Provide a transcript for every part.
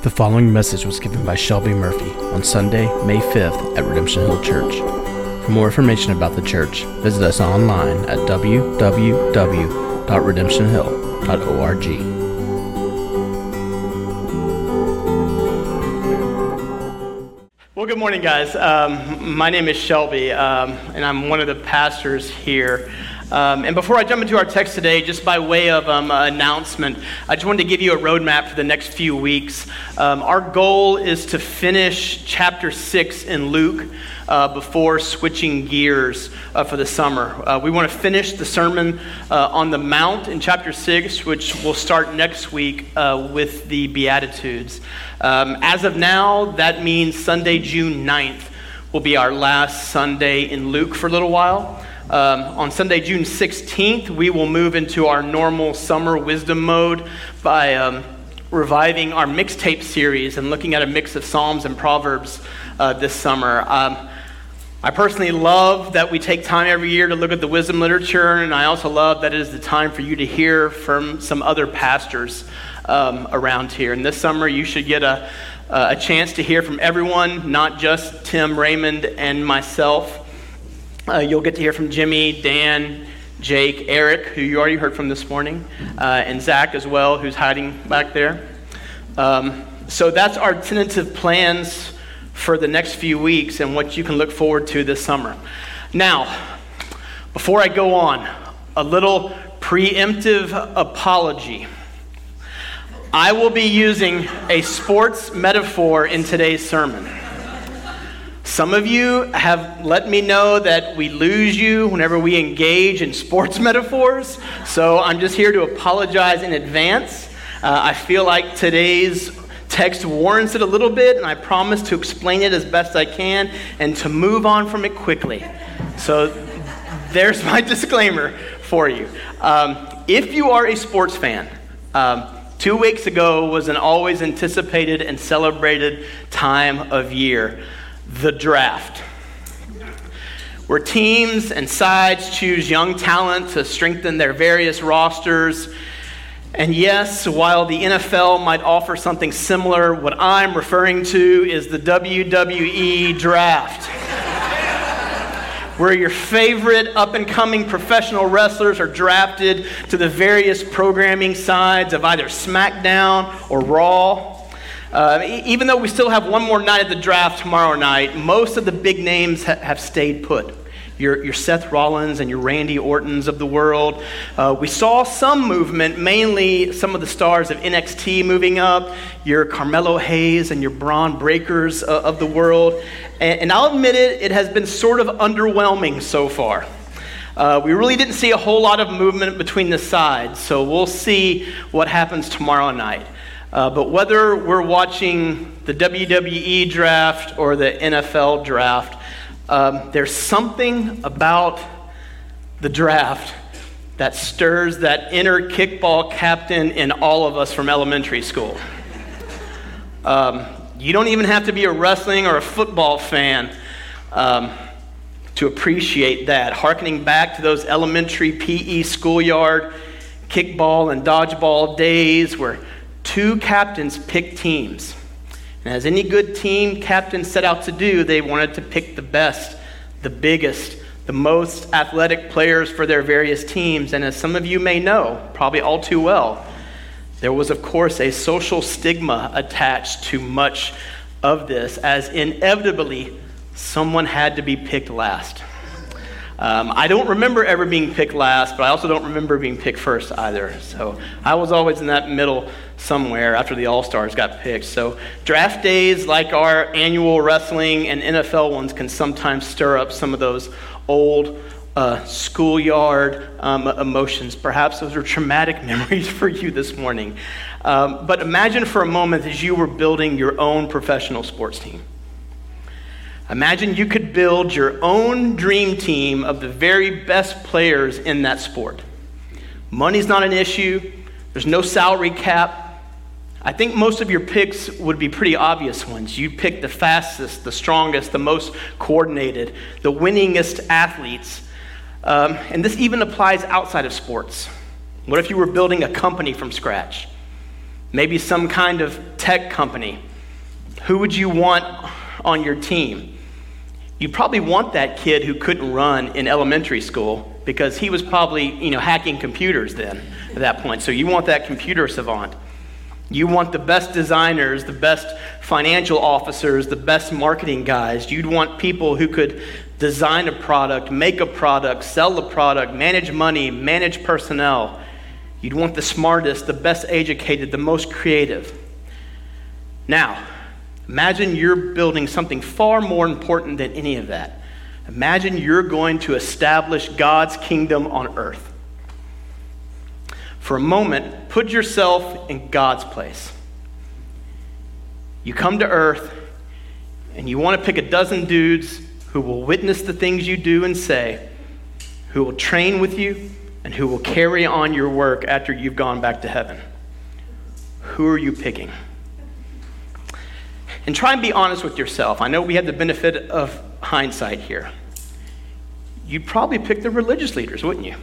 The following message was given by Shelby Murphy on Sunday, May 5th at Redemption Hill Church. For more information about the church, visit us online at www.redemptionhill.org. Well, good morning, guys. My name is Shelby, and I'm one of the pastors here. And before I jump into our text today, just by way of announcement, I just wanted to give you a roadmap for the next few weeks. Our goal is to finish chapter 6 in Luke before switching gears for the summer. We want to finish the Sermon on the Mount in chapter 6, which will start next week with the Beatitudes. As of now, that means Sunday, June 9th will be our last Sunday in Luke for a little while. On Sunday, June 16th, we will move into our normal summer wisdom mode by reviving our mixtape series and looking at a mix of Psalms and Proverbs this summer. I personally love that we take time every year to look at the wisdom literature, and I also love that it is the time for you to hear from some other pastors around here. And this summer, you should get a chance to hear from everyone, not just Tim, Raymond, and myself. You'll get to hear from Jimmy, Dan, Jake, Eric, who you already heard from this morning, and Zach as well, who's hiding back there. So that's our tentative plans for the next few weeks and what you can look forward to this summer. Now, before I go on, a little preemptive apology. I will be using a sports metaphor in today's sermon. Some of you have let me know that we lose you whenever we engage in sports metaphors, so I'm just here to apologize in advance. I feel like today's text warrants it a little bit, and I promise to explain it as best I can and to move on from it quickly. So there's my disclaimer for you. If you are a sports fan, 2 weeks ago was an always anticipated and celebrated time of year. The draft, where teams and sides choose young talent to strengthen their various rosters. And yes, while the NFL might offer something similar, what I'm referring to is the WWE draft, where your favorite up-and-coming professional wrestlers are drafted to the various programming sides of either SmackDown or Raw. Even though we still have one more night at the draft tomorrow night, most of the big names have stayed put. Your Seth Rollins and your Randy Ortons of the world. We saw some movement, mainly some of the stars of NXT moving up, your Carmelo Hayes and your Braun Breakers of the world. And I'll admit it has been sort of underwhelming so far. We really didn't see a whole lot of movement between the sides, so we'll see what happens tomorrow night. But whether we're watching the WWE draft or the NFL draft, there's something about the draft that stirs that inner kickball captain in all of us from elementary school. You don't even have to be a wrestling or a football fan to appreciate that. Harkening back to those elementary PE schoolyard kickball and dodgeball days where two captains picked teams. And as any good team captain set out to do, they wanted to pick the best, the biggest, the most athletic players for their various teams. And as some of you may know, probably all too well, there was, of course, a social stigma attached to much of this, as inevitably someone had to be picked last. I don't remember ever being picked last, but I also don't remember being picked first either. So I was always in that middle somewhere after the All-Stars got picked. So draft days, like our annual wrestling and NFL ones, can sometimes stir up some of those old schoolyard emotions. Perhaps those are traumatic memories for you this morning. But imagine for a moment as you were building your own professional sports team. Imagine you could build your own dream team of the very best players in that sport. Money's not an issue. There's no salary cap. I think most of your picks would be pretty obvious ones. You pick the fastest, the strongest, the most coordinated, the winningest athletes. And this even applies outside of sports. What if you were building a company from scratch? Maybe some kind of tech company. Who would you want on your team? You probably want that kid who couldn't run in elementary school because he was probably, hacking computers then at that point. So you want that computer savant. You want the best designers, the best financial officers, the best marketing guys. You'd want people who could design a product, make a product, sell a product, manage money, manage personnel. You'd want the smartest, the best educated, the most creative. Now, imagine you're building something far more important than any of that. Imagine you're going to establish God's kingdom on earth. For a moment, put yourself in God's place. You come to earth and you want to pick a dozen dudes who will witness the things you do and say, who will train with you, and who will carry on your work after you've gone back to heaven. Who are you picking? And try and be honest with yourself. I know we have the benefit of hindsight here. You'd probably pick the religious leaders, wouldn't you?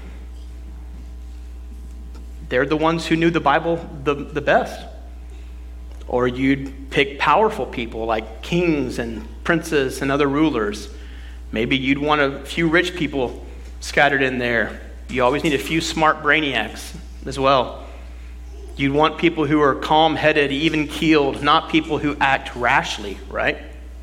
They're the ones who knew the Bible the best. Or you'd pick powerful people like kings and princes and other rulers. Maybe you'd want a few rich people scattered in there. You always need a few smart brainiacs as well. You'd want people who are calm-headed, even-keeled, not people who act rashly, right?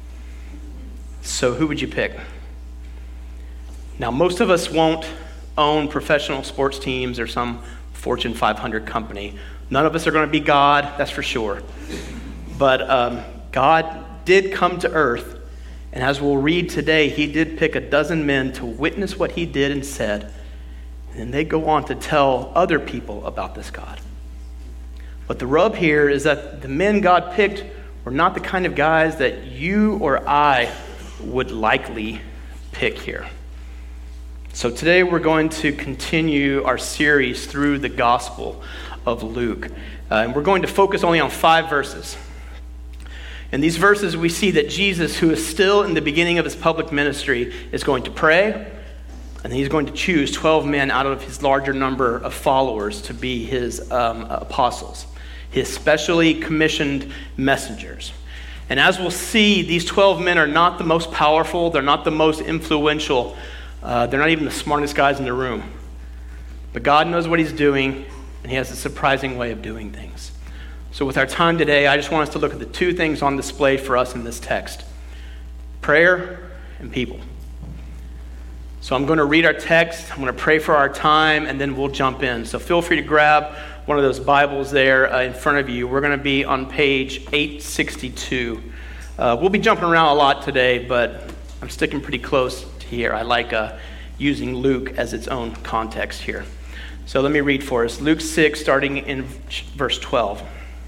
So who would you pick? Now, most of us won't own professional sports teams or some Fortune 500 company. None of us are going to be God, that's for sure. But God did come to earth, and as we'll read today, he did pick a dozen men to witness what he did and said, and they go on to tell other people about this God. But the rub here is that the men God picked were not the kind of guys that you or I would likely pick here. So today we're going to continue our series through the Gospel of Luke. And we're going to focus only on 5 verses. In these verses we see that Jesus, who is still in the beginning of his public ministry, is going to pray, and he's going to choose 12 men out of his larger number of followers to be his apostles, his specially commissioned messengers. And as we'll see, these 12 men are not the most powerful, they're not the most influential, they're not even the smartest guys in the room. But God knows what he's doing, and he has a surprising way of doing things. So with our time today, I just want us to look at the 2 things on display for us in this text: prayer and people. So I'm going to read our text, I'm going to pray for our time, and then we'll jump in. So feel free to grab one of those Bibles there in front of you. We're going to be on page 862. We'll be jumping around a lot today, but I'm sticking pretty close to here. I like using Luke as its own context here. So let me read for us. Luke 6, starting in verse 12.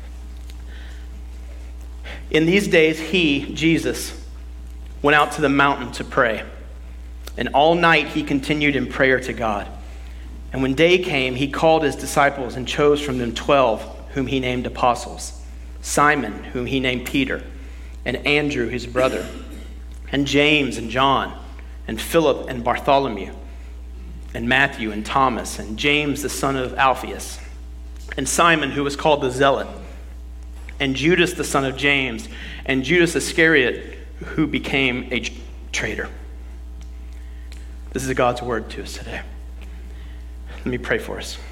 In these days, he, Jesus, went out to the mountain to pray. And all night he continued in prayer to God. And when day came, he called his disciples and chose from them 12, whom he named apostles: Simon, whom he named Peter, and Andrew, his brother, and James and John, and Philip and Bartholomew, and Matthew and Thomas, and James the son of Alphaeus, and Simon, who was called the Zealot, and Judas the son of James, and Judas Iscariot, who became a traitor. This is God's word to us today. Let me pray for us.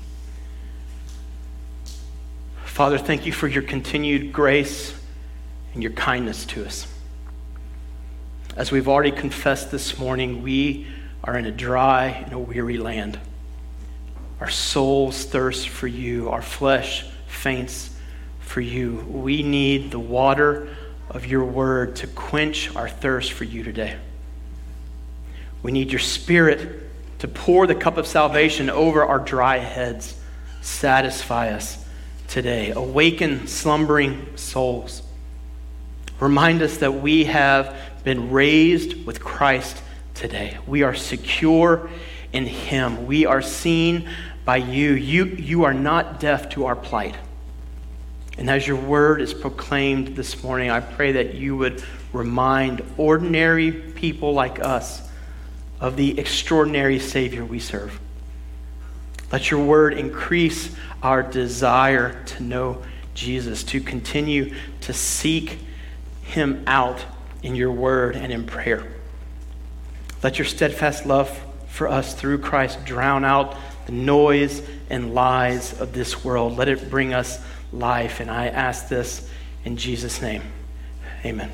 Father, thank you for your continued grace and your kindness to us. As we've already confessed this morning, we are in a dry and a weary land. Our souls thirst for you. Our flesh faints for you. We need the water of your word to quench our thirst for you today. We need your Spirit to pour the cup of salvation over our dry heads. Satisfy us today. Awaken slumbering souls. Remind us that we have been raised with Christ today. We are secure in him. We are seen by you. You are not deaf to our plight. And as your word is proclaimed this morning, I pray that you would remind ordinary people like us of the extraordinary Savior we serve. Let your word increase our desire to know Jesus, to continue to seek him out in your word and in prayer. Let your steadfast love for us through Christ drown out the noise and lies of this world. Let it bring us life. And I ask this in Jesus' name. Amen.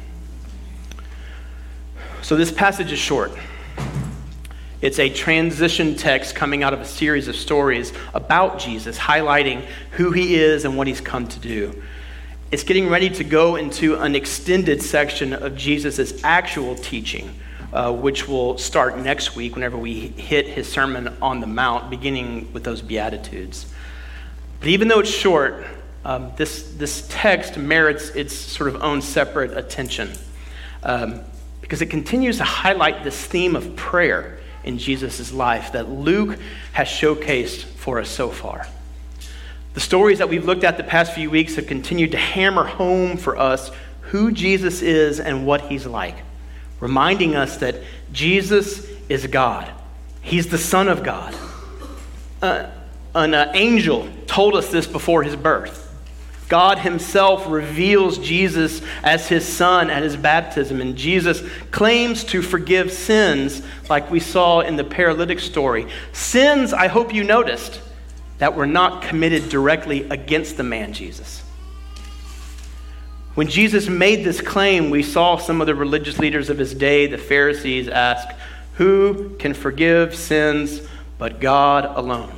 So this passage is short. It's a transition text coming out of a series of stories about Jesus, highlighting who he is and what he's come to do. It's getting ready to go into an extended section of Jesus' actual teaching, which will start next week whenever we hit his Sermon on the Mount, beginning with those Beatitudes. But even though it's short, this text merits its sort of own separate attention because it continues to highlight this theme of prayer in Jesus' life that Luke has showcased for us so far. The stories that we've looked at the past few weeks have continued to hammer home for us who Jesus is and what he's like, reminding us that Jesus is God. He's the Son of God. An angel told us this before his birth. God himself reveals Jesus as his son at his baptism, and Jesus claims to forgive sins like we saw in the paralytic story. Sins, I hope you noticed, that were not committed directly against the man Jesus. When Jesus made this claim, we saw some of the religious leaders of his day, the Pharisees, ask, "Who can forgive sins but God alone?"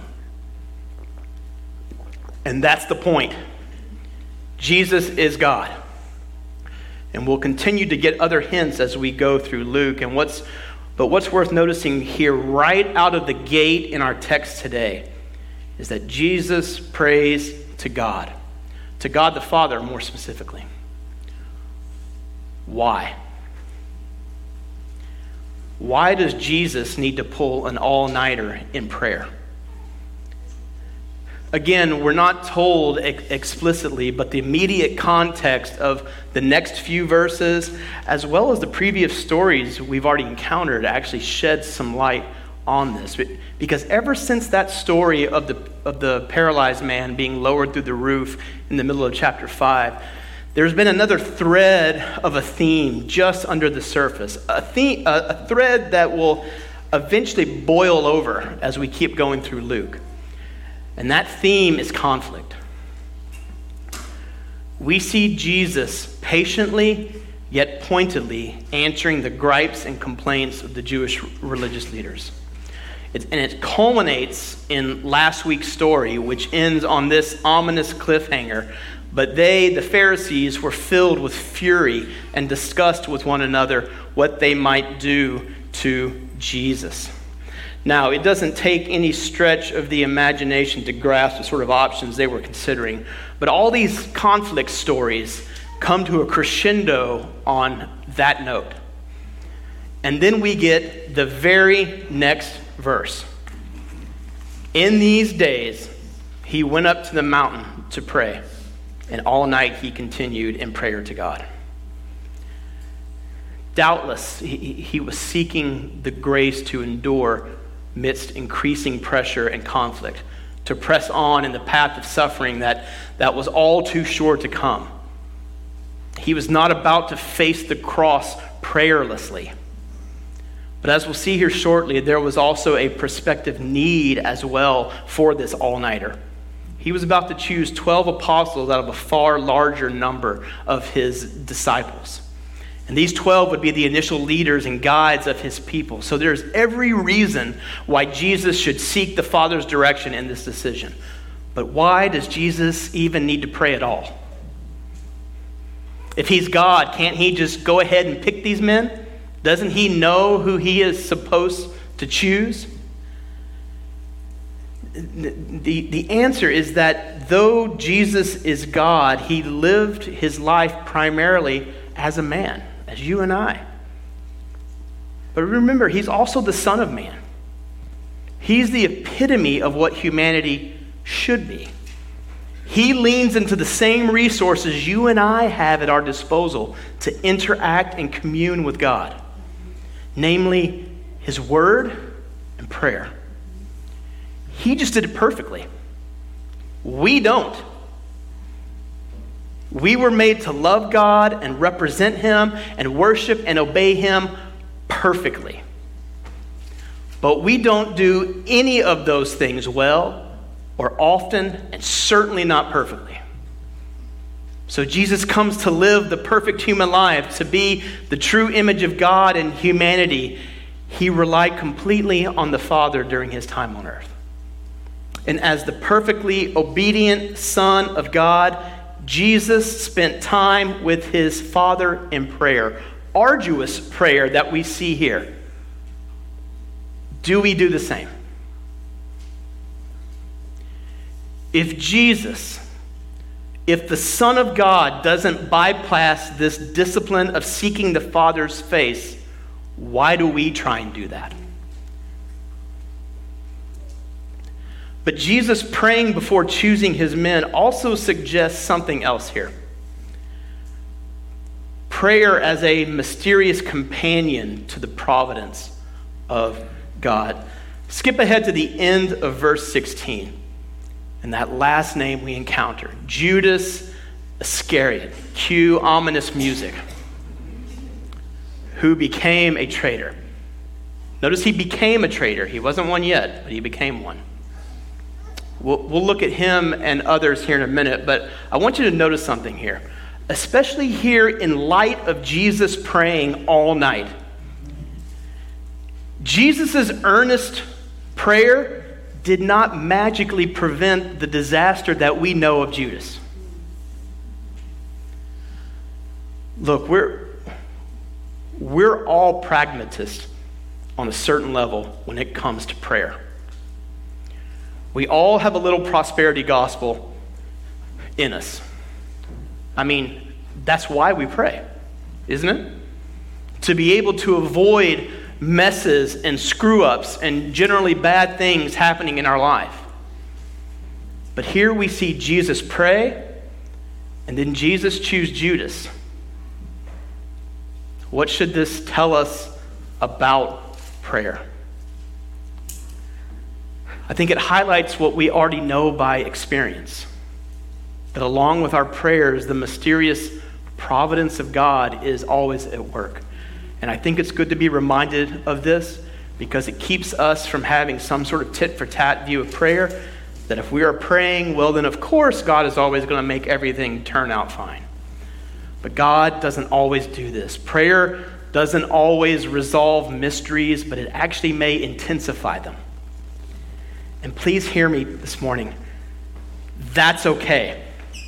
And that's the point. Jesus is God. And we'll continue to get other hints as we go through Luke. But what's worth noticing here right out of the gate in our text today is that Jesus prays to God the Father more specifically. Why? Why does Jesus need to pull an all-nighter in prayer? Again, we're not told explicitly, but the immediate context of the next few verses, as well as the previous stories we've already encountered, actually sheds some light on this. Because ever since that story of the paralyzed man being lowered through the roof in the middle of chapter 5, there's been another thread of a theme just under the surface, a thread that will eventually boil over as we keep going through Luke. And that theme is conflict. We see Jesus patiently yet pointedly answering the gripes and complaints of the Jewish religious leaders. And it culminates in last week's story, which ends on this ominous cliffhanger. But they, the Pharisees, were filled with fury and discussed with one another what they might do to Jesus. Now, it doesn't take any stretch of the imagination to grasp the sort of options they were considering. But all these conflict stories come to a crescendo on that note. And then we get the very next verse. In these days, he went up to the mountain to pray, and all night he continued in prayer to God. Doubtless, he was seeking the grace to endure amidst increasing pressure and conflict, to press on in the path of suffering that was all too sure to come. He was not about to face the cross prayerlessly. But as we'll see here shortly, there was also a prospective need as well for this all-nighter. He was about to choose 12 apostles out of a far larger number of his disciples. And these 12 would be the initial leaders and guides of his people. So there's every reason why Jesus should seek the Father's direction in this decision. But why does Jesus even need to pray at all? If he's God, can't he just go ahead and pick these men? Doesn't he know who he is supposed to choose? The answer is that though Jesus is God, he lived his life primarily as a man, as you and I. But remember, he's also the Son of Man. He's the epitome of what humanity should be. He leans into the same resources you and I have at our disposal to interact and commune with God, namely his word and prayer. He just did it perfectly. We don't. We were made to love God and represent Him and worship and obey Him perfectly. But we don't do any of those things well or often, and certainly not perfectly. So Jesus comes to live the perfect human life, to be the true image of God in humanity. He relied completely on the Father during his time on earth. And as the perfectly obedient Son of God, Jesus spent time with his Father in prayer. Arduous prayer that we see here. Do we do the same? If the Son of God doesn't bypass this discipline of seeking the Father's face, why do we try and do that? But Jesus praying before choosing his men also suggests something else here. Prayer as a mysterious companion to the providence of God. Skip ahead to the end of verse 16. And that last name we encounter, Judas Iscariot. Cue ominous music. Who became a traitor. Notice he became a traitor. He wasn't one yet, but he became one. We'll look at him and others here in a minute, but I want you to notice something here, especially here in light of Jesus praying all night. Jesus' earnest prayer did not magically prevent the disaster that we know of Judas. Look, we're all pragmatists on a certain level when it comes to prayer. We all have a little prosperity gospel in us. I mean, that's why we pray, isn't it? To be able to avoid messes and screw-ups and generally bad things happening in our life. But here we see Jesus pray, and then Jesus choose Judas. What should this tell us about prayer? I think it highlights what we already know by experience. That along with our prayers, the mysterious providence of God is always at work. And I think it's good to be reminded of this because it keeps us from having some sort of tit-for-tat view of prayer, that if we are praying, well then of course God is always going to make everything turn out fine. But God doesn't always do this. Prayer doesn't always resolve mysteries, but it actually may intensify them. And please hear me this morning. That's okay.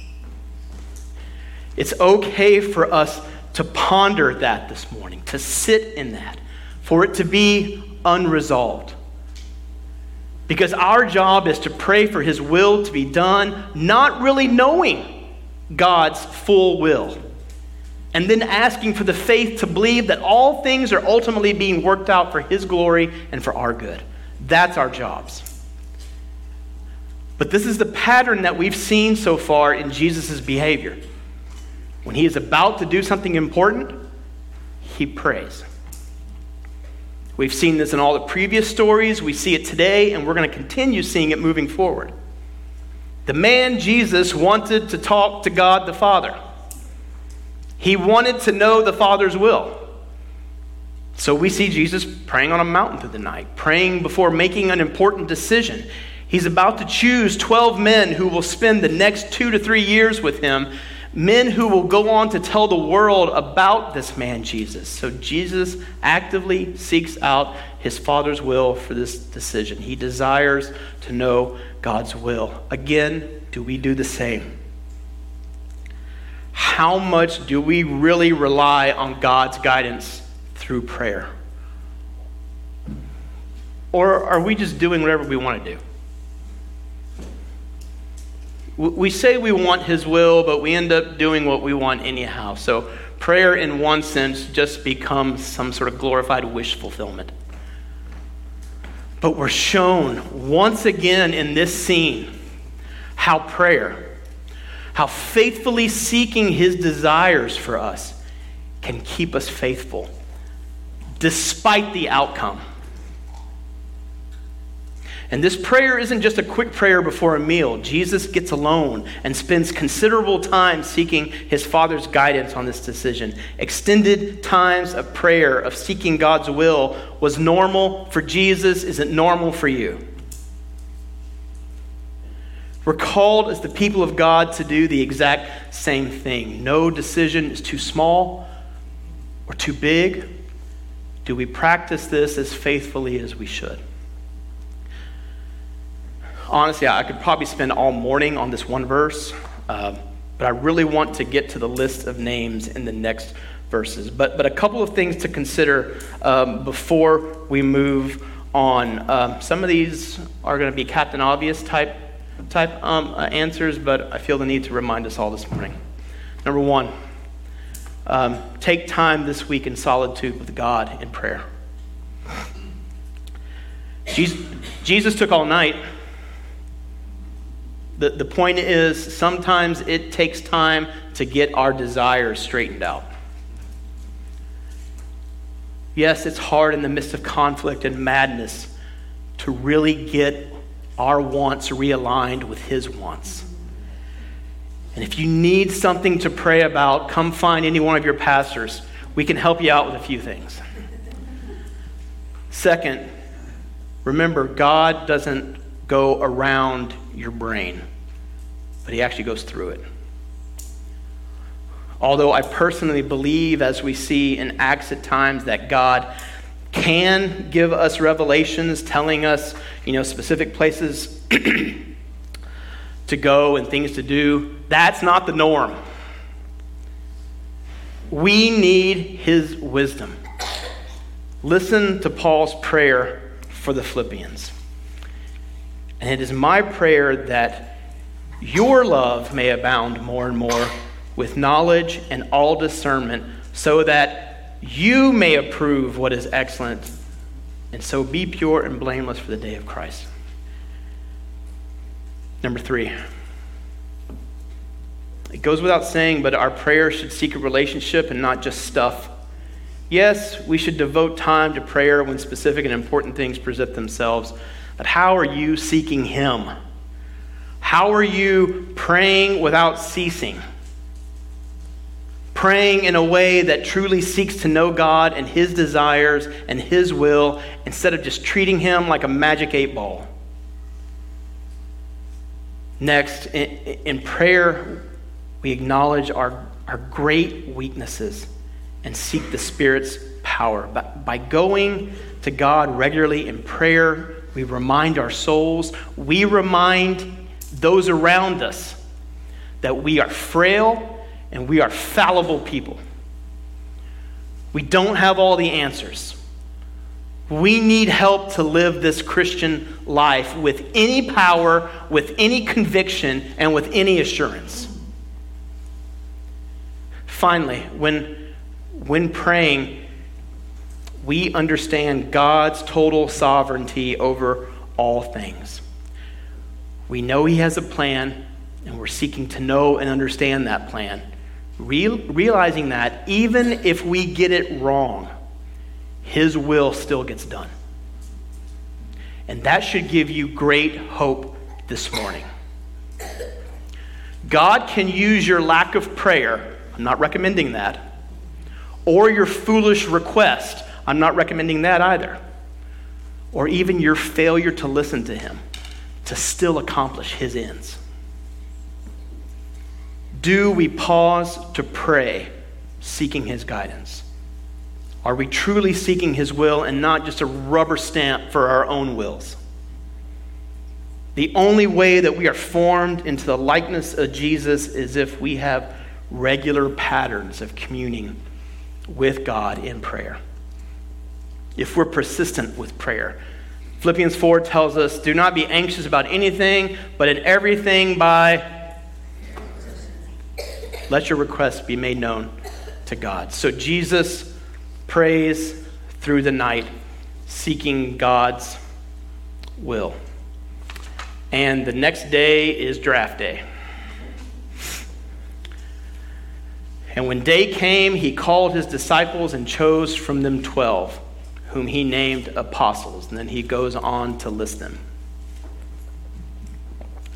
It's okay for us to ponder that this morning, to sit in that, for it to be unresolved. Because our job is to pray for his will to be done, not really knowing God's full will, and then asking for the faith to believe that all things are ultimately being worked out for his glory and for our good. That's our jobs. But this is the pattern that we've seen so far in Jesus' behavior. When he is about to do something important, he prays. We've seen this in all the previous stories. We see it today, and we're going to continue seeing it moving forward. The man Jesus wanted to talk to God the Father. He wanted to know the Father's will. So we see Jesus praying on a mountain through the night, praying before making an important decision. He's about to choose 12 men who will spend the next 2 to 3 years with him, men who will go on to tell the world about this man Jesus. So Jesus actively seeks out his Father's will for this decision. He desires to know God's will. Again, do we do the same? How much do we really rely on God's guidance through prayer? Or are we just doing whatever we want to do? We say we want his will, but we end up doing what we want anyhow. So prayer, in one sense, just becomes some sort of glorified wish fulfillment. But we're shown once again in this scene how prayer, how faithfully seeking his desires for us can keep us faithful despite the outcome. And this prayer isn't just a quick prayer before a meal. Jesus gets alone and spends considerable time seeking his Father's guidance on this decision. Extended times of prayer, of seeking God's will, was normal for Jesus. Is it normal for you? We're called as the people of God to do the exact same thing. No decision is too small or too big. Do we practice this as faithfully as we should? Honestly, I could probably spend all morning on this one verse, but I really want to get to the list of names in the next verses. But a couple of things to consider before we move on. Some of these are going to be Captain Obvious type answers, but I feel the need to remind us all this morning. Number one, take time this week in solitude with God in prayer. Jesus took all night. The point is, sometimes it takes time to get our desires straightened out. Yes, it's hard in the midst of conflict and madness to really get our wants realigned with his wants. And if you need something to pray about, come find any one of your pastors. We can help you out with a few things. Second, remember, God doesn't go around your brain, but he actually goes through it. Although I personally believe, as we see in Acts at times, that God can give us revelations telling us, specific places to go and things to do, that's not the norm. We need his wisdom. Listen to Paul's prayer for the Philippians. And it is my prayer that your love may abound more and more with knowledge and all discernment, so that you may approve what is excellent, and so be pure and blameless for the day of Christ. Number 3. It goes without saying, but our prayer should seek a relationship and not just stuff. Yes, we should devote time to prayer when specific and important things present themselves. But how are you seeking him? How are you praying without ceasing? Praying in a way that truly seeks to know God and his desires and his will, instead of just treating him like a magic 8-ball. Next, in prayer, we acknowledge our great weaknesses and seek the Spirit's power. By going to God regularly in prayer, we remind our souls, we remind those around us that we are frail and we are fallible people. We don't have all the answers. We need help to live this Christian life with any power, with any conviction, and with any assurance. Finally, when praying, we understand God's total sovereignty over all things. We know he has a plan, and we're seeking to know and understand that plan. Realizing that even if we get it wrong, his will still gets done. And that should give you great hope this morning. God can use your lack of prayer, I'm not recommending that, or your foolish request, I'm not recommending that either, or even your failure to listen to him to still accomplish his ends. Do we pause to pray, seeking his guidance? Are we truly seeking his will and not just a rubber stamp for our own wills? The only way that we are formed into the likeness of Jesus is if we have regular patterns of communing with God in prayer. If we're persistent with prayer. Philippians 4 tells us, do not be anxious about anything, but in everything let your requests be made known to God. So Jesus prays through the night, seeking God's will. And the next day is draft day. And when day came, he called his disciples and chose from them 12, whom he named apostles. And then he goes on to list them.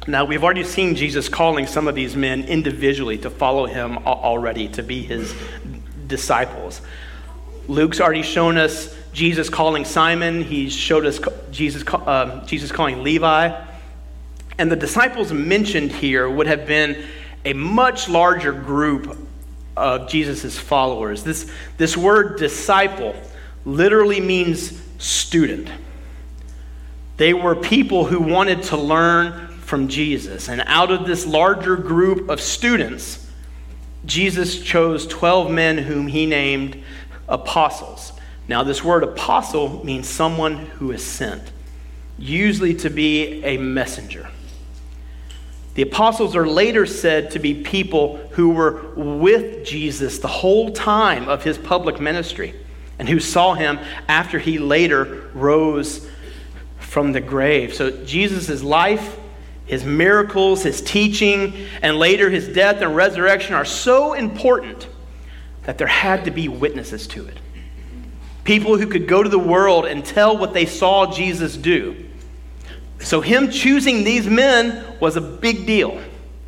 Now, we've already seen Jesus calling some of these men individually to follow him already, to be his disciples. Luke's already shown us Jesus calling Simon. He's showed us Jesus calling Levi. And the disciples mentioned here would have been a much larger group of Jesus' followers. This word disciple literally means student. They were people who wanted to learn from Jesus. And out of this larger group of students, Jesus chose 12 men whom he named apostles. Now, this word apostle means someone who is sent, usually to be a messenger. The apostles are later said to be people who were with Jesus the whole time of his public ministry and who saw him after he later rose from the grave. So Jesus' life, his miracles, his teaching, and later his death and resurrection are so important that there had to be witnesses to it. People who could go to the world and tell what they saw Jesus do. So him choosing these men was a big deal.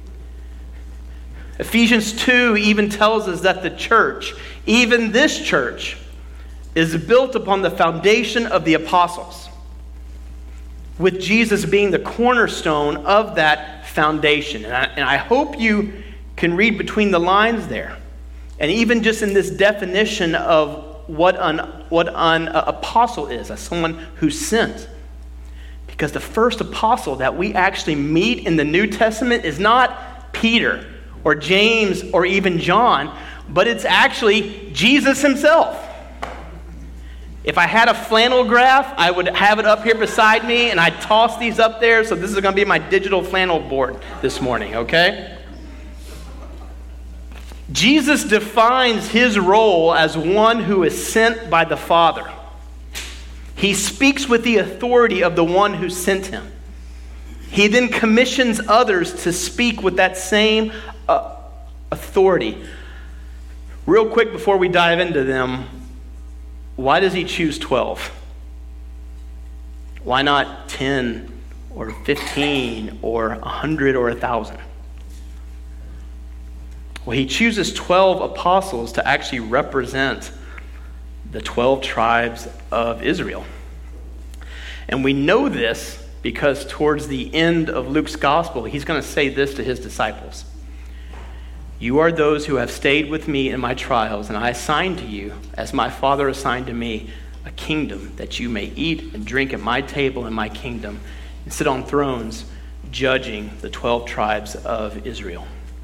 Ephesians 2 even tells us that the church, even this church, is built upon the foundation of the apostles, with Jesus being the cornerstone of that foundation. And I hope you can read between the lines there. And even just in this definition of what an apostle is, as someone who's sent. Because the first apostle that we actually meet in the New Testament is not Peter or James or even John, but it's actually Jesus himself. If I had a flannel graph, I would have it up here beside me, and I'd toss these up there, so this is going to be my digital flannel board this morning, okay? Jesus defines his role as one who is sent by the Father. He speaks with the authority of the one who sent him. He then commissions others to speak with that same authority. Real quick before we dive into them, why does he choose 12? Why not 10 or 15 or 100 or 1,000? Well, he chooses 12 apostles to actually represent the 12 tribes of Israel. And we know this because towards the end of Luke's gospel, he's going to say this to his disciples. You are those who have stayed with me in my trials, and I assign to you, as my Father assigned to me, a kingdom that you may eat and drink at my table in my kingdom and sit on thrones judging the 12 tribes of Israel.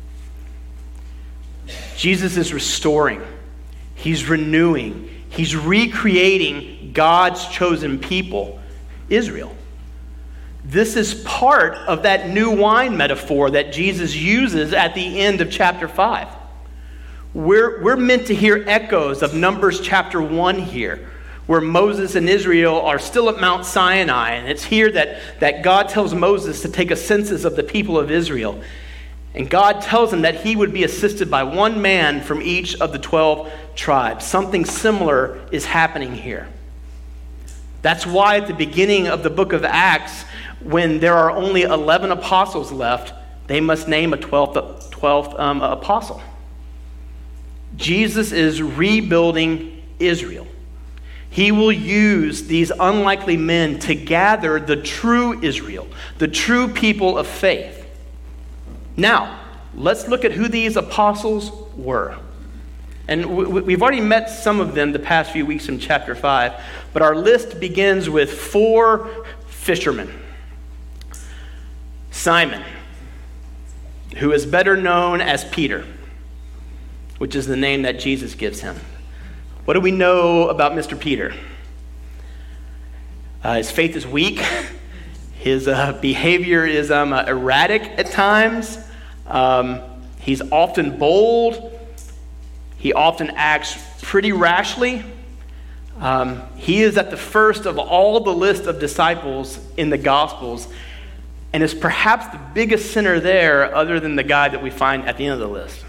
Jesus is restoring. He's renewing. He's recreating God's chosen people, Israel. This is part of that new wine metaphor that Jesus uses at the end of chapter 5. We're meant to hear echoes of Numbers chapter 1 here, where Moses and Israel are still at Mount Sinai. And it's here that God tells Moses to take a census of the people of Israel. And God tells him that he would be assisted by one man from each of the 12 tribes. Something similar is happening here. That's why at the beginning of the book of Acts, when there are only 11 apostles left, they must name a 12th apostle. Jesus is rebuilding Israel. He will use these unlikely men to gather the true Israel, the true people of faith. Now, let's look at who these apostles were. And we've already met some of them the past few weeks in chapter 5, but our list begins with 4 fishermen. Simon, who is better known as Peter, which is the name that Jesus gives him. What do we know about Mr. Peter? His faith is weak. His behavior is erratic at times. He's often bold. He often acts pretty rashly. He is at the first of all the list of disciples in the Gospels, and is perhaps the biggest sinner there other than the guy that we find at the end of the list.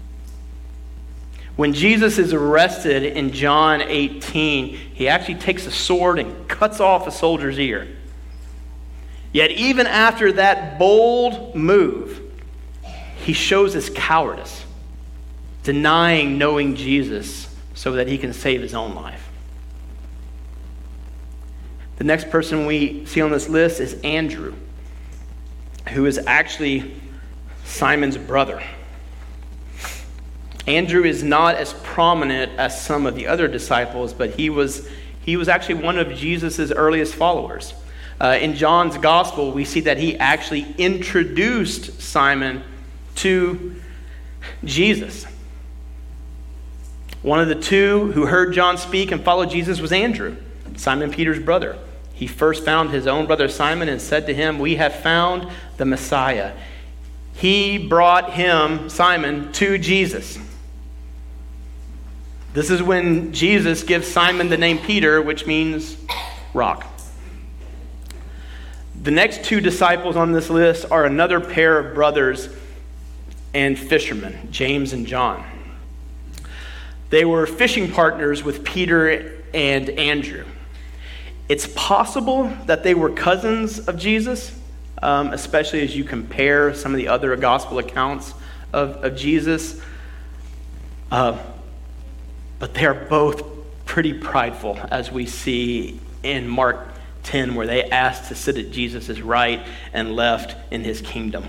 When Jesus is arrested in John 18, he actually takes a sword and cuts off a soldier's ear. Yet even after that bold move, he shows his cowardice, denying knowing Jesus so that he can save his own life. The next person we see on this list is Andrew, who is actually Simon's brother. Andrew is not as prominent as some of the other disciples, but he was actually one of Jesus' earliest followers. In John's gospel, we see that he actually introduced Simon to Jesus. One of the two who heard John speak and followed Jesus was Andrew, Simon Peter's brother. He first found his own brother Simon and said to him, "We have found the Messiah." He brought him, Simon, to Jesus. This is when Jesus gives Simon the name Peter, which means rock. The next two disciples on this list are another pair of brothers and fishermen, James and John. They were fishing partners with Peter and Andrew. It's possible that they were cousins of Jesus, especially as you compare some of the other gospel accounts of Jesus. But they are both pretty prideful, as we see in Mark 10, where they asked to sit at Jesus' right and left in his kingdom.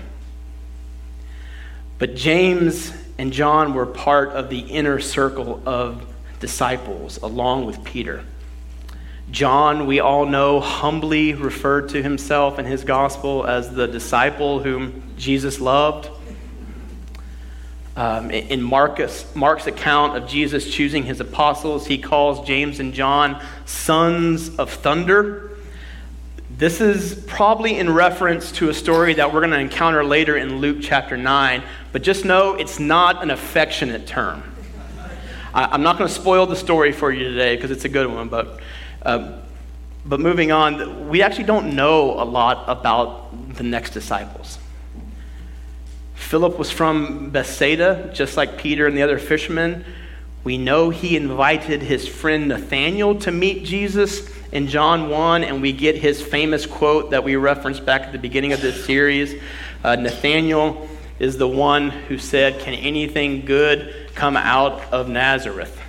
But James and John were part of the inner circle of disciples, along with Peter. John, we all know, humbly referred to himself in his gospel as the disciple whom Jesus loved. In Mark's account of Jesus choosing his apostles, he calls James and John sons of thunder. This is probably in reference to a story that we're going to encounter later in Luke chapter 9, but just know it's not an affectionate term. I'm not going to spoil the story for you today because it's a good one, but moving on, we actually don't know a lot about the next disciples. Philip was from Bethsaida, just like Peter and the other fishermen. We know he invited his friend Nathanael to meet Jesus in John 1, and we get his famous quote that we referenced back at the beginning of this series. Nathanael is the one who said, "Can anything good come out of Nazareth?"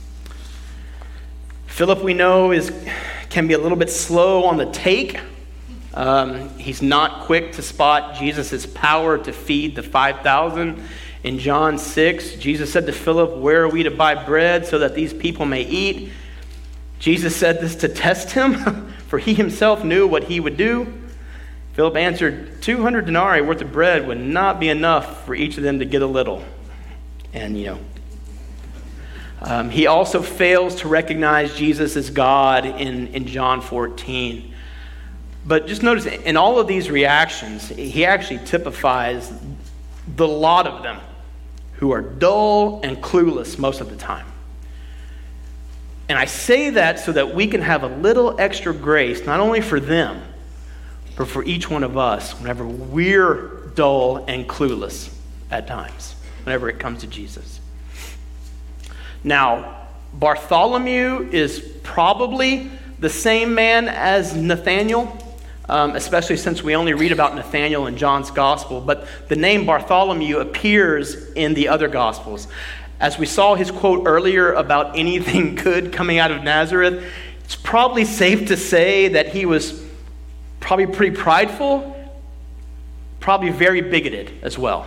Philip, we know, can be a little bit slow on the take. He's not quick to spot Jesus' power to feed the 5,000. In John 6, Jesus said to Philip, "Where are we to buy bread so that these people may eat?" Jesus said this to test him, for he himself knew what he would do. Philip answered, 200 denarii worth of bread would not be enough for each of them to get a little. And, he also fails to recognize Jesus as God in John 14. But just notice, in all of these reactions, he actually typifies the lot of them who are dull and clueless most of the time. And I say that so that we can have a little extra grace, not only for them, but for each one of us whenever we're dull and clueless at times, whenever it comes to Jesus. Now, Bartholomew is probably the same man as Nathanael, especially since we only read about Nathanael in John's gospel, but the name Bartholomew appears in the other gospels. As we saw his quote earlier about anything good coming out of Nazareth, it's probably safe to say that he was probably pretty prideful, probably very bigoted as well.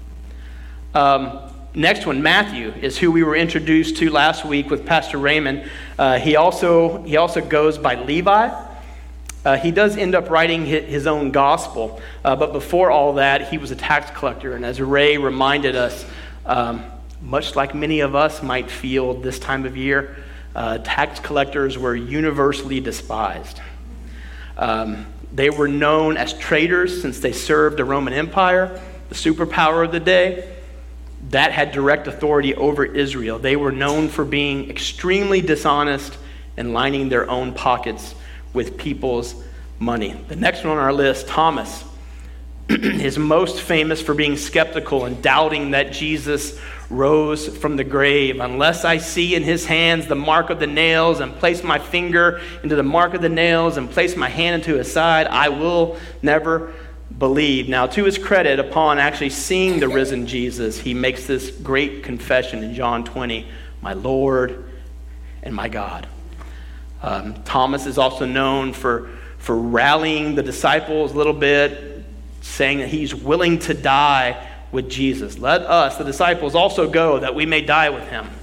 Next one, Matthew, is who we were introduced to last week with Pastor Raymond. He also goes by Levi. He does end up writing his own gospel, but before all that, he was a tax collector. And as Ray reminded us, much like many of us might feel this time of year, tax collectors were universally despised. They were known as traitors since they served the Roman Empire, the superpower of the day. That had direct authority over Israel. They were known for being extremely dishonest and lining their own pockets with people's money. The next one on our list, Thomas, is most famous for being skeptical and doubting that Jesus rose from the grave. Unless I see in his hands the mark of the nails and place my finger into the mark of the nails and place my hand into his side, I will never believe. Now, to his credit, upon actually seeing the risen Jesus, he makes this great confession in John 20, my Lord and my God. Thomas is also known for rallying the disciples a little bit, saying that he's willing to die with Jesus. Let us, the disciples, also go that we may die with him.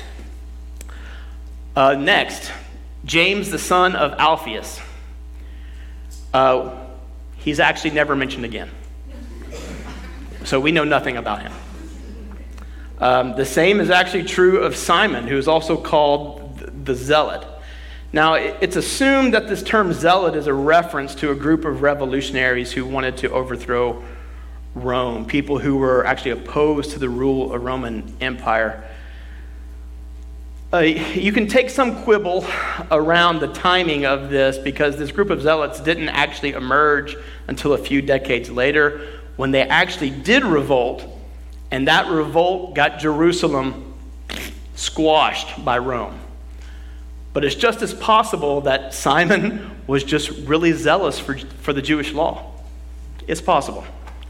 Next, James, the son of Alphaeus. He's actually never mentioned again. So we know nothing about him. The same is actually true of Simon, who is also called the Zealot. Now, it's assumed that this term zealot is a reference to a group of revolutionaries who wanted to overthrow Rome, people who were actually opposed to the rule of Roman Empire. You can take some quibble around the timing of this because this group of zealots didn't actually emerge until a few decades later when they actually did revolt, and that revolt got Jerusalem squashed by Rome. But it's just as possible that Simon was just really zealous for the Jewish law. It's possible.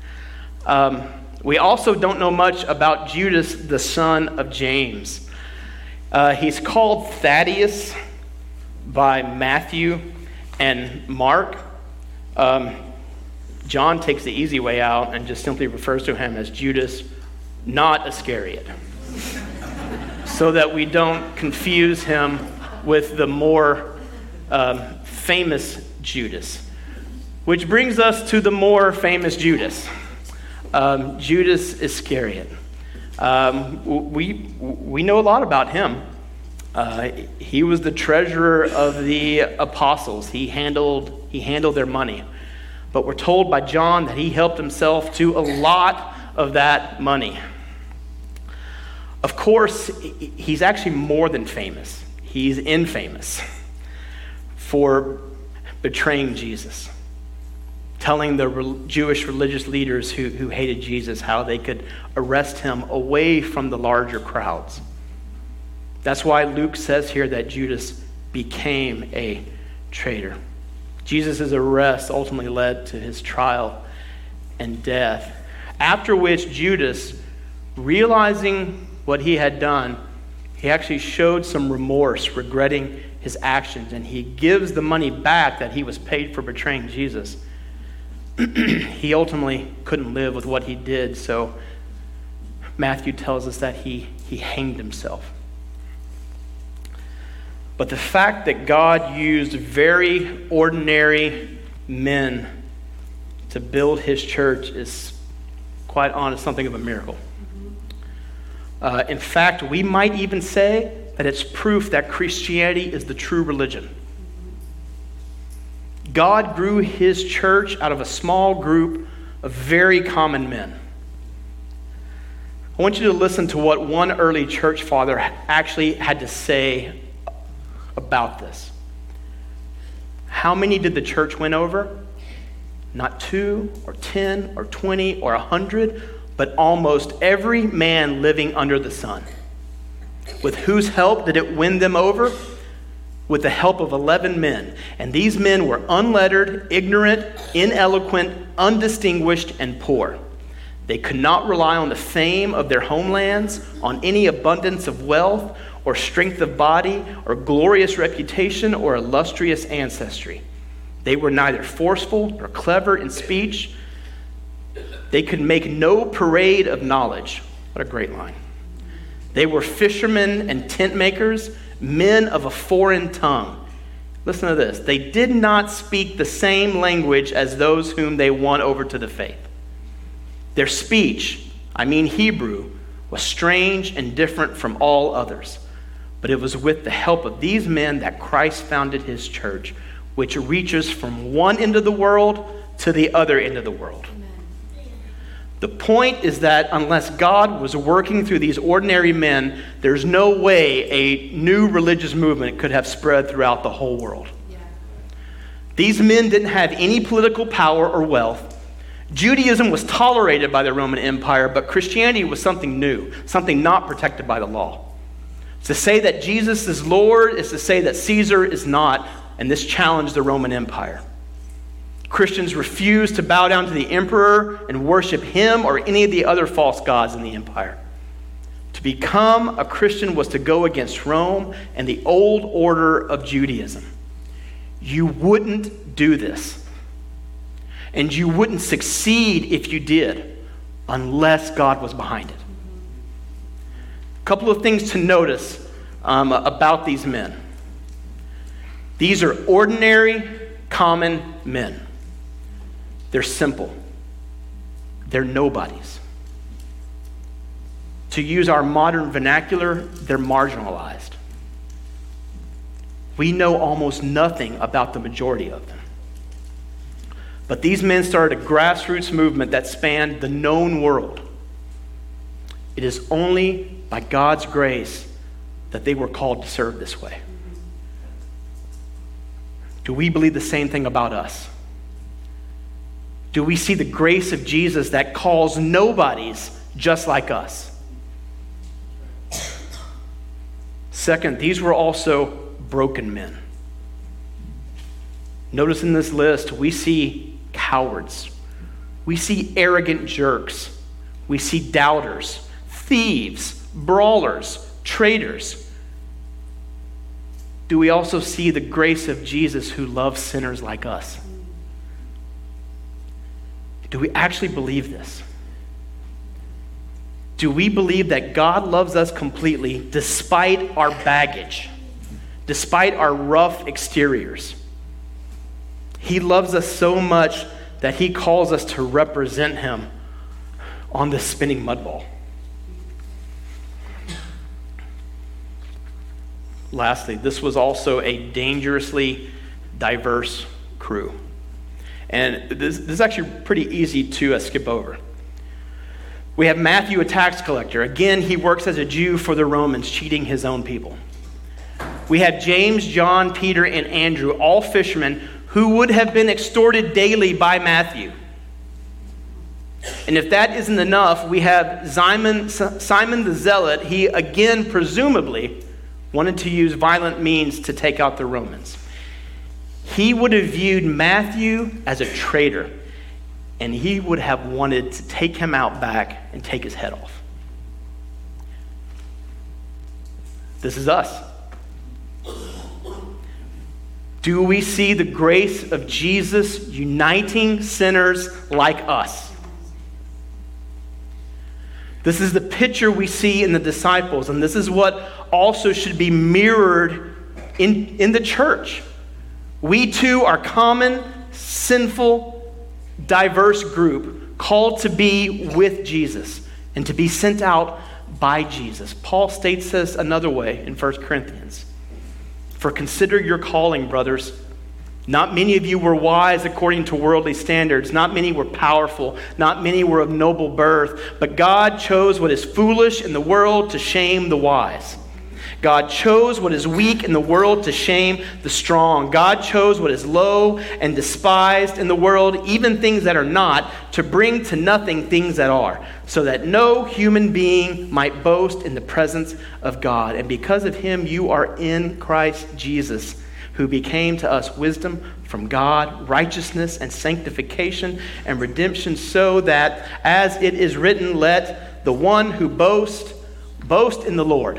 We also don't know much about Judas, the son of James. He's called Thaddeus by Matthew and Mark. John takes the easy way out and just simply refers to him as Judas, not Iscariot, so that we don't confuse him with the more famous Judas. Which brings us to the more famous Judas, Judas Iscariot. We know a lot about him. He was the treasurer of the apostles. He handled their money. But we're told by John that he helped himself to a lot of that money. Of course, he's actually more than famous. He's infamous for betraying Jesus, telling the Jewish religious leaders who hated Jesus how they could arrest him away from the larger crowds. That's why Luke says here that Judas became a traitor. Jesus' arrest ultimately led to his trial and death, after which Judas, realizing what he had done, he actually showed some remorse, regretting his actions, and he gives the money back that he was paid for betraying Jesus. He ultimately couldn't live with what he did, so Matthew tells us that he hanged himself. But the fact that God used very ordinary men to build his church is, quite honest, something of a miracle. In fact, we might even say that it's proof that Christianity is the true religion. God grew his church out of a small group of very common men. I want you to listen to what one early church father actually had to say about this. How many did the church win over? Not 2 or 10 or 20 or 100, but almost every man living under the sun. With whose help did it win them over? With the help of 11 men. And these men were unlettered, ignorant, ineloquent, undistinguished, and poor. They could not rely on the fame of their homelands, on any abundance of wealth, or strength of body, or glorious reputation, or illustrious ancestry. They were neither forceful nor clever in speech. They could make no parade of knowledge. What a great line. They were fishermen and tent makers, men of a foreign tongue. Listen to this. They did not speak the same language as those whom they won over to the faith. Their speech, Hebrew, was strange and different from all others. But it was with the help of these men that Christ founded his church, which reaches from one end of the world to the other end of the world. The point is that unless God was working through these ordinary men, there's no way a new religious movement could have spread throughout the whole world. Yeah. These men didn't have any political power or wealth. Judaism was tolerated by the Roman Empire, but Christianity was something new, something not protected by the law. To say that Jesus is Lord is to say that Caesar is not, and this challenged the Roman Empire. Christians refused to bow down to the emperor and worship him or any of the other false gods in the empire. To become a Christian was to go against Rome and the old order of Judaism. You wouldn't do this. And you wouldn't succeed if you did, unless God was behind it. A couple of things to notice about these men. These are ordinary, common men. They're simple. They're nobodies. To use our modern vernacular, they're marginalized. We know almost nothing about the majority of them. But these men started a grassroots movement that spanned the known world. It is only by God's grace that they were called to serve this way. Do we believe the same thing about us? Do we see the grace of Jesus that calls nobodies just like us? Second, these were also broken men. Notice in this list, we see cowards. We see arrogant jerks. We see doubters, thieves, brawlers, traitors. Do we also see the grace of Jesus who loves sinners like us? Do we actually believe this? Do we believe that God loves us completely despite our baggage, despite our rough exteriors? He loves us so much that he calls us to represent him on this spinning mud ball. Lastly, this was also a dangerously diverse crew. And this is actually pretty easy to skip over. We have Matthew, a tax collector. Again, he works as a Jew for the Romans, cheating his own people. We have James, John, Peter, and Andrew, all fishermen who would have been extorted daily by Matthew. And if that isn't enough, we have Simon the Zealot. He, again, presumably, wanted to use violent means to take out the Romans. He would have viewed Matthew as a traitor, and he would have wanted to take him out back and take his head off. This is us. Do we see the grace of Jesus uniting sinners like us? This is the picture we see in the disciples, and this is what also should be mirrored in the church. We too are common, sinful, diverse group called to be with Jesus and to be sent out by Jesus. Paul states this another way in 1 Corinthians. For consider your calling, brothers. Not many of you were wise according to worldly standards. Not many were powerful. Not many were of noble birth. But God chose what is foolish in the world to shame the wise. God chose what is weak in the world to shame the strong. God chose what is low and despised in the world, even things that are not, to bring to nothing things that are, so that no human being might boast in the presence of God. And because of him, you are in Christ Jesus, who became to us wisdom from God, righteousness and sanctification and redemption, so that, as it is written, let the one who boasts, boast in the Lord.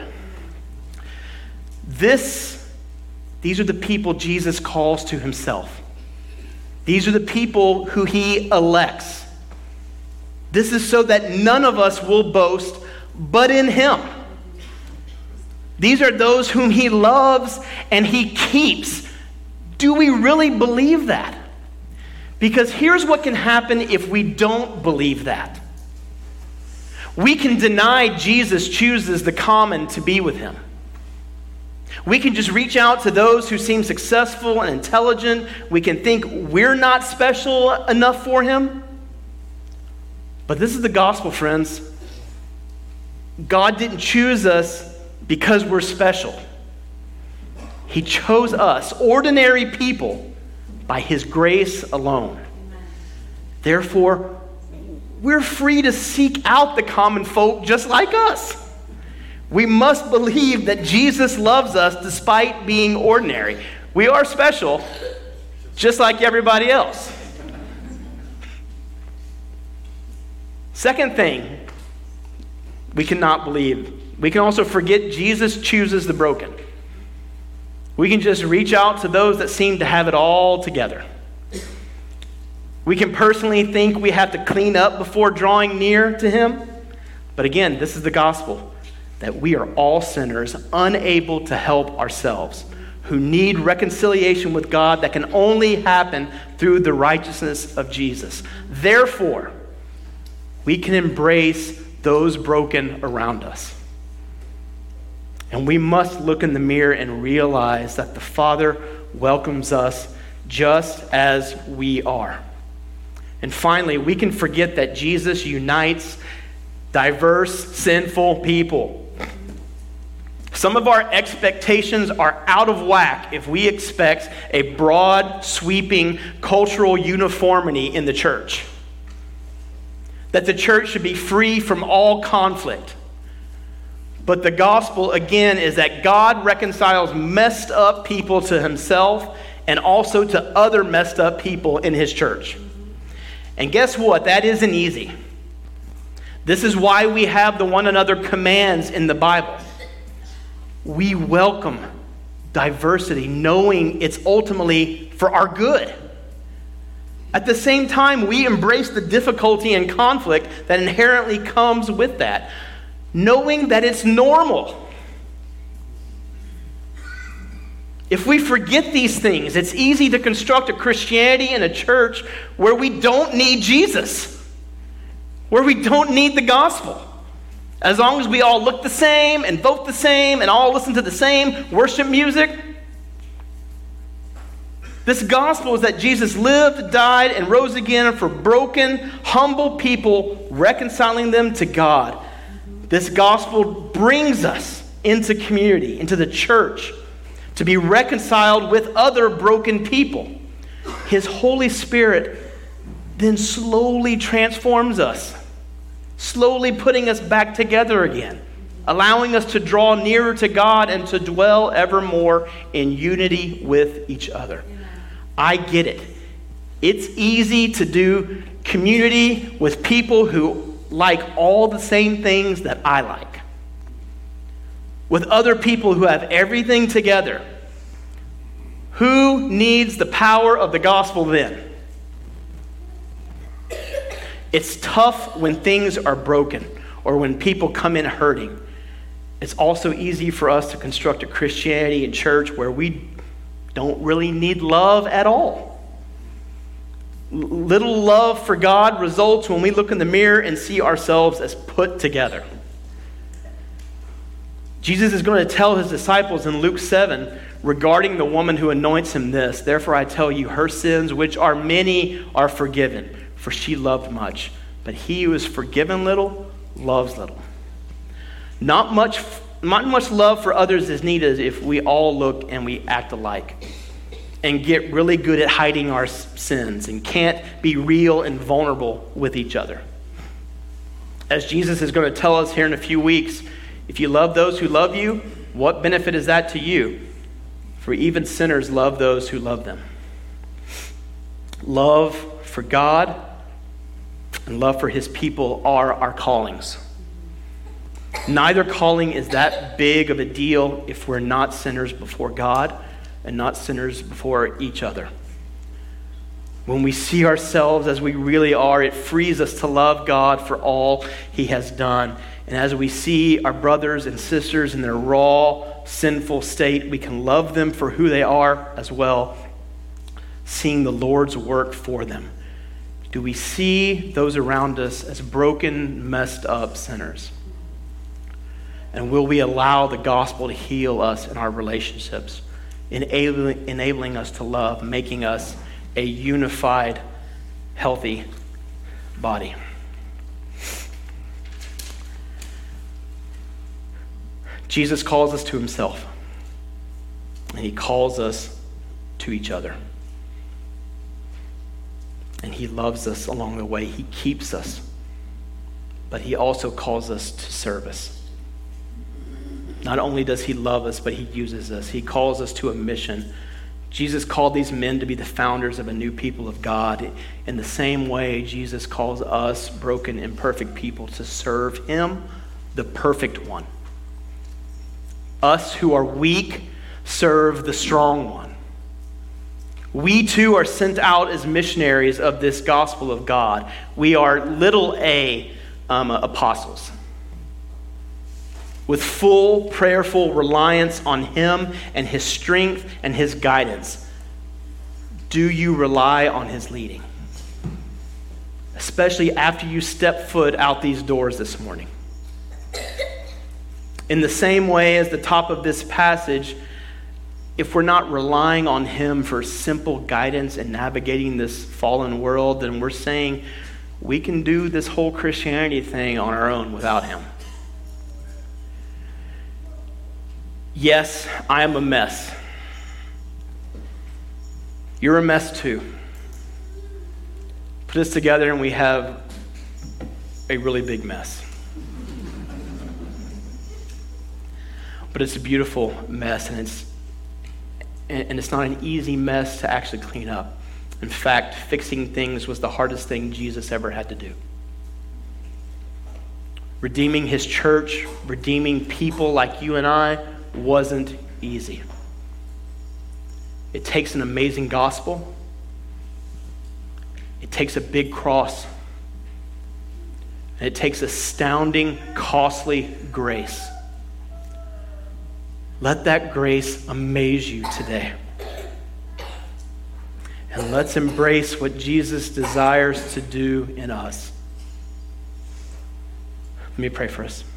These are the people Jesus calls to himself. These are the people who he elects. This is so that none of us will boast but in him. These are those whom he loves and he keeps. Do we really believe that? Because here's what can happen if we don't believe that. We can deny Jesus chooses the common to be with him. We can just reach out to those who seem successful and intelligent. We can think we're not special enough for him. But this is the gospel, friends. God didn't choose us because we're special. He chose us, ordinary people, by his grace alone. Therefore, we're free to seek out the common folk just like us. We must believe that Jesus loves us despite being ordinary. We are special, just like everybody else. Second thing, we cannot believe. We can also forget Jesus chooses the broken. We can just reach out to those that seem to have it all together. We can personally think we have to clean up before drawing near to him. But again, this is the gospel, that we are all sinners, unable to help ourselves, who need reconciliation with God that can only happen through the righteousness of Jesus. Therefore, we can embrace those broken around us. And we must look in the mirror and realize that the Father welcomes us just as we are. And finally, we can forget that Jesus unites diverse, sinful people. Some of our expectations are out of whack if we expect a broad, sweeping cultural uniformity in the church. That the church should be free from all conflict. But the gospel, again, is that God reconciles messed up people to himself and also to other messed up people in his church. And guess what? That isn't easy. This is why we have the one another commands in the Bible. We welcome diversity, knowing it's ultimately for our good. At the same time, we embrace the difficulty and conflict that inherently comes with that, knowing that it's normal. If we forget these things, it's easy to construct a Christianity and a church where we don't need Jesus, where we don't need the gospel. As long as we all look the same and vote the same and all listen to the same worship music. This gospel is that Jesus lived, died, and rose again for broken, humble people, reconciling them to God. This gospel brings us into community, into the church, to be reconciled with other broken people. His Holy Spirit then slowly transforms us, slowly putting us back together again, allowing us to draw nearer to God and to dwell evermore in unity with each other. I get it. It's easy to do community with people who like all the same things that I like. With other people who have everything together. Who needs the power of the gospel then? It's tough when things are broken or when people come in hurting. It's also easy for us to construct a Christianity and church where we don't really need love at all. Little love for God results when we look in the mirror and see ourselves as put together. Jesus is going to tell his disciples in Luke 7 regarding the woman who anoints him this, "Therefore I tell you, her sins, which are many, are forgiven, for she loved much. But he who is forgiven little, loves little." Not much love for others is needed if we all look and we act alike and get really good at hiding our sins and can't be real and vulnerable with each other. As Jesus is going to tell us here in a few weeks, if you love those who love you, what benefit is that to you? For even sinners love those who love them. Love for God and love for his people are our callings. Neither calling is that big of a deal if we're not sinners before God and not sinners before each other. When we see ourselves as we really are, it frees us to love God for all he has done. And as we see our brothers and sisters in their raw, sinful state, we can love them for who they are as well, seeing the Lord's work for them. Do we see those around us as broken, messed up sinners? And will we allow the gospel to heal us in our relationships, enabling us to love, making us a unified, healthy body? Jesus calls us to himself, and he calls us to each other. And he loves us along the way. He keeps us but he also calls us to service. Not only does he love us, but he uses us. He calls us to a mission. Jesus called these men to be the founders of a new people of God. In the same way, Jesus calls us, broken, imperfect people, to serve him, the perfect one. Us who are weak serve the strong one. We too are sent out as missionaries of this gospel of God. We are little a apostles, with full prayerful reliance on him and his strength and his guidance. Do you rely on his leading? Especially after you step foot out these doors this morning. In the same way as the top of this passage, if we're not relying on him for simple guidance in navigating this fallen world, then we're saying we can do this whole Christianity thing on our own without him. Yes, I am a mess. You're a mess too. Put us together and we have a really big mess. But it's a beautiful mess, and it's not an easy mess to actually clean up. In fact, fixing things was the hardest thing Jesus ever had to do. Redeeming his church, redeeming people like you and I, wasn't easy. It takes an amazing gospel. It takes a big cross. And it takes astounding, costly grace. Let that grace amaze you today. And let's embrace what Jesus desires to do in us. Let me pray for us.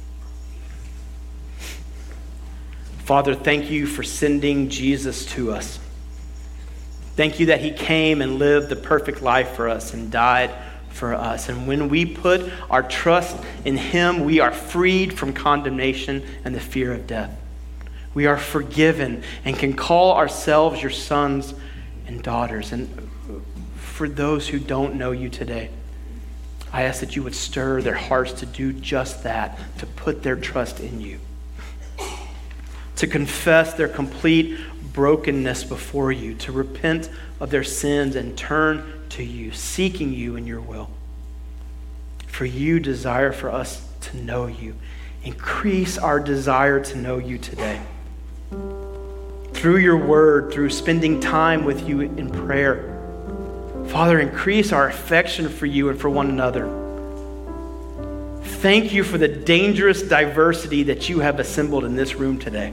Father, thank you for sending Jesus to us. Thank you that he came and lived the perfect life for us and died for us. And when we put our trust in him, we are freed from condemnation and the fear of death. We are forgiven and can call ourselves your sons and daughters. And for those who don't know you today, I ask that you would stir their hearts to do just that, to put their trust in you, to confess their complete brokenness before you, to repent of their sins and turn to you, seeking you in your will. For you desire for us to know you. Increase our desire to know you today. Through your word, through spending time with you in prayer. Father, increase our affection for you and for one another. Thank you for the dangerous diversity that you have assembled in this room today.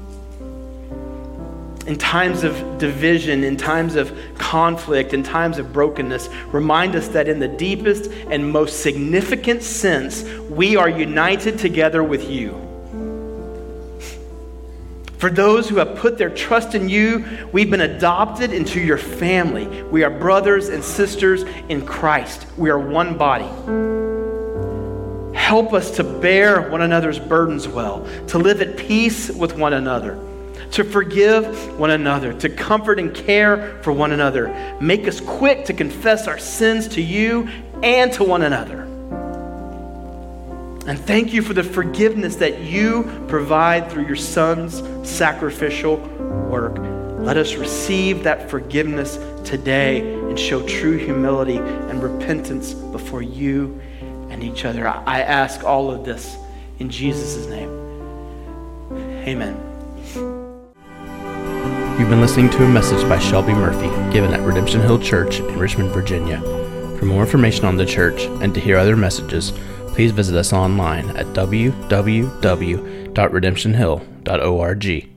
In times of division, in times of conflict, in times of brokenness, remind us that in the deepest and most significant sense, we are united together with you. For those who have put their trust in you, we've been adopted into your family. We are brothers and sisters in Christ. We are one body. Help us to bear one another's burdens well, to live at peace with one another, to forgive one another, to comfort and care for one another. Make us quick to confess our sins to you and to one another. And thank you for the forgiveness that you provide through your Son's sacrificial work. Let us receive that forgiveness today and show true humility and repentance before you and each other. I ask all of this in Jesus' name. Amen. You've been listening to a message by Shelby Murphy, given at Redemption Hill Church in Richmond, Virginia. For more information on the church and to hear other messages, please visit us online at www.redemptionhill.org.